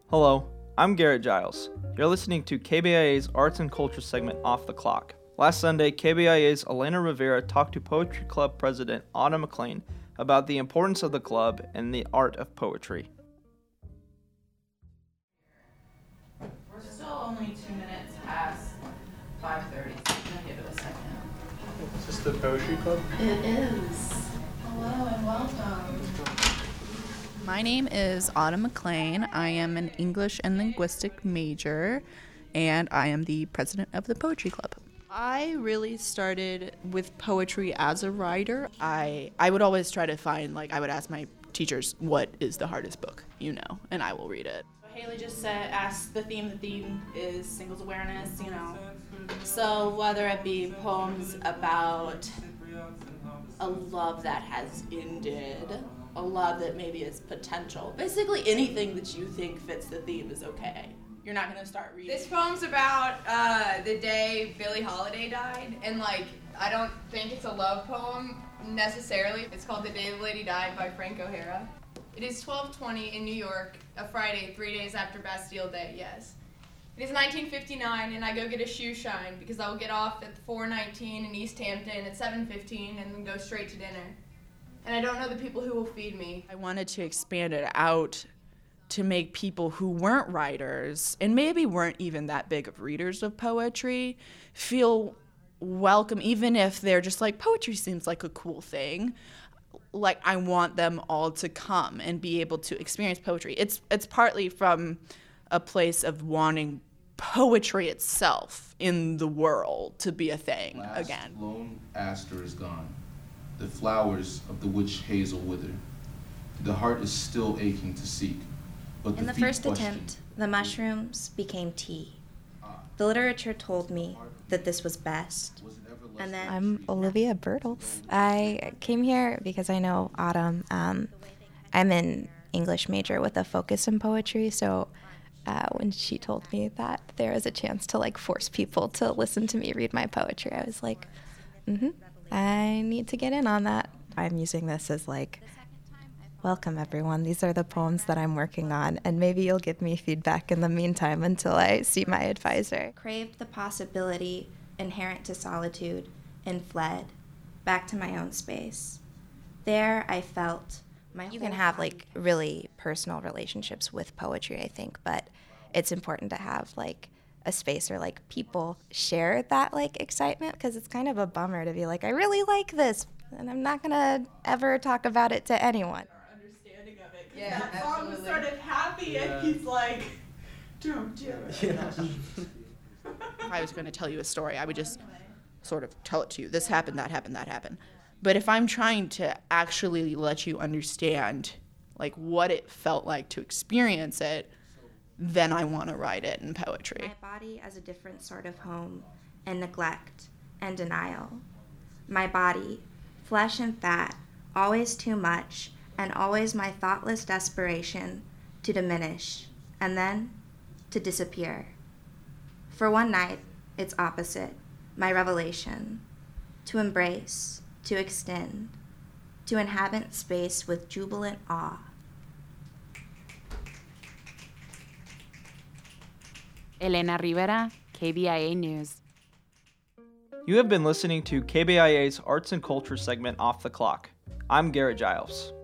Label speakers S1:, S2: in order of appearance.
S1: Hello, I'm Garrett Giles. You're listening to KBIA's Arts and Culture segment Off the Clock. Last Sunday, KBIA's Elena Rivera talked to Poetry Club President Autumn McLean about the importance of the club and the art of poetry.
S2: We're still only 2 minutes past 5:30, so I'm gonna give it a second.
S1: Is this the Poetry Club?
S2: It is. Hello and welcome.
S3: My name is Autumn McLean. I am an English and linguistic major, and I am the president of the Poetry Club. I really started with poetry as a writer. I would always try to find, I would ask my teachers, what is the hardest book, and I will read it.
S2: Haley just asked the theme. The theme is singles awareness, So whether it be poems about a love that has ended, a love that maybe is potential, basically anything that you think fits the theme is okay. You're not going to start reading.
S4: This poem's about the day Billie Holiday died, and I don't think it's a love poem necessarily. It's called The Day the Lady Died by Frank O'Hara. It is 12:20 in New York, a Friday, 3 days after Bastille Day, yes. It is 1959, and I go get a shoe shine because I will get off at 4:19 in East Hampton at 7:15 and then go straight to dinner. And I don't know the people who will feed me.
S3: I wanted to expand it out to make people who weren't writers and maybe weren't even that big of readers of poetry feel welcome, even if they're just poetry seems like a cool thing. I want them all to come and be able to experience poetry. It's partly from a place of wanting poetry itself in the world to be a thing again.
S5: Lone aster is gone. The flowers of the witch hazel wither. The heart is still aching to seek. But
S6: in the first attempt, the mushrooms became tea. The literature told me that this was best. And then
S7: I'm Olivia Bertels. I came here because I know Autumn. I'm an English major with a focus in poetry, so when she told me that there was a chance to force people to listen to me read my poetry, I was like, I need to get in on that. I'm using this as welcome everyone, these are the poems that I'm working on, and maybe you'll give me feedback in the meantime until I see my advisor.
S6: Craved the possibility inherent to solitude and fled back to my own space. There I felt you can have really personal relationships with poetry, I think, but it's important to have a space where people share that excitement, because it's kind of a bummer to be I really like this and I'm not gonna ever talk about it to anyone.
S2: Yeah, that song started happy and he's don't do it.
S3: If I was going to tell you a story, I would just sort of tell it to you. This happened, that happened, that happened. But if I'm trying to actually let you understand what it felt like to experience it, then I want to write it in poetry.
S6: My body as a different sort of home and neglect and denial. My body, flesh and fat, always too much, and always my thoughtless desperation to diminish, and then to disappear. For one night, its opposite, my revelation, to embrace, to extend, to inhabit space with jubilant awe.
S8: Elena Rivera, KBIA News.
S1: You have been listening to KBIA's Arts and Culture segment Off the Clock. I'm Garrett Giles.